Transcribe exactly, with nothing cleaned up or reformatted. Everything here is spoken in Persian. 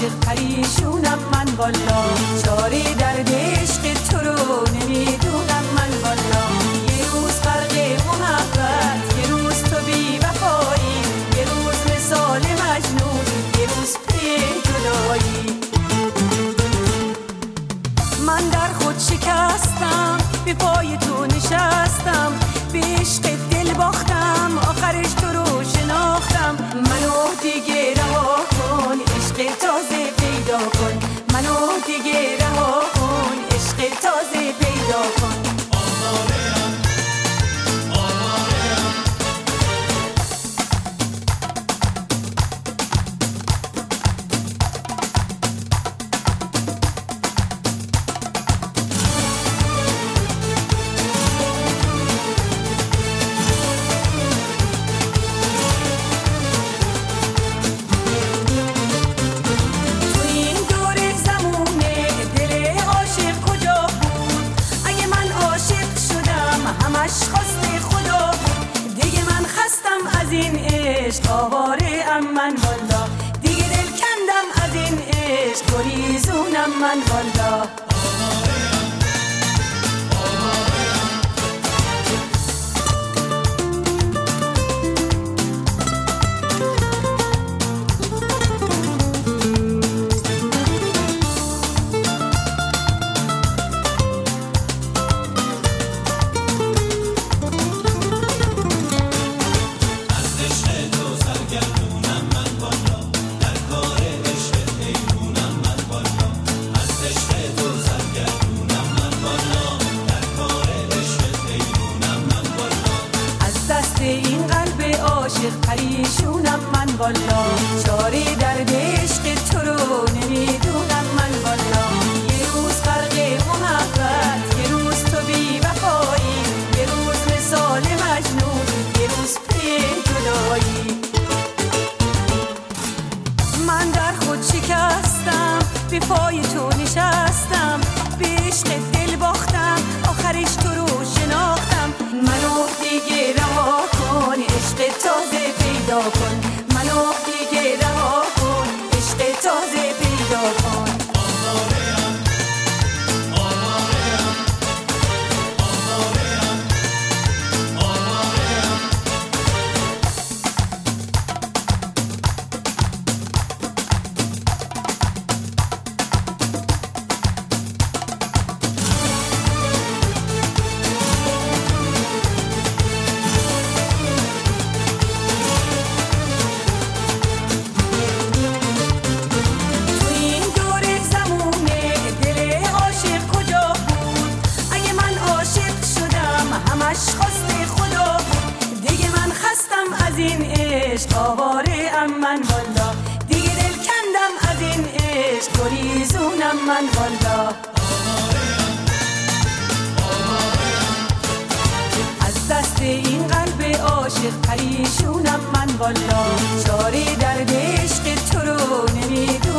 عاشق پریشونم من والا، چاره درد عشق تو رو نمیدونم من والا. یه روز غرق محبت، یه روز تو بی وفایی، یه روز مثال مجنون، یه روز پی جدایی. من در خود شکستم، به پای تو نشستم، به عشق دل باختم، آخرش تو رو شناختم. منو دیگه رها کن، عشق تازه پیدا کن، منو دیگه رها کن، عشق تازه پیدا کن. آواره ام من والا، دیگه دل کندم از این عشق، گریزونم من والا. این قلب عاشق پریشونم من والا، چاره درد عشق تو رو نمیدونم من والا. یه روز غرق محبت، یه روز تو بی وفایی، یه روز مثال مجنون، یه روز پی جدایی. من در خود شکستم، به پای تو نشستم، به عشق دل باختم، آخرش تو رو شناختم. منو دیگه رها کن، عشق تازه پیدا کن، منو دیگه رها کن، عشق تازه پیدا کن. آواره ام من والا، دیگه دل کندم از این عشق، گریزونم من والا. از دست این قلب عاشق پریشونم من والا، چاره درد عشق تو رو نمیدونم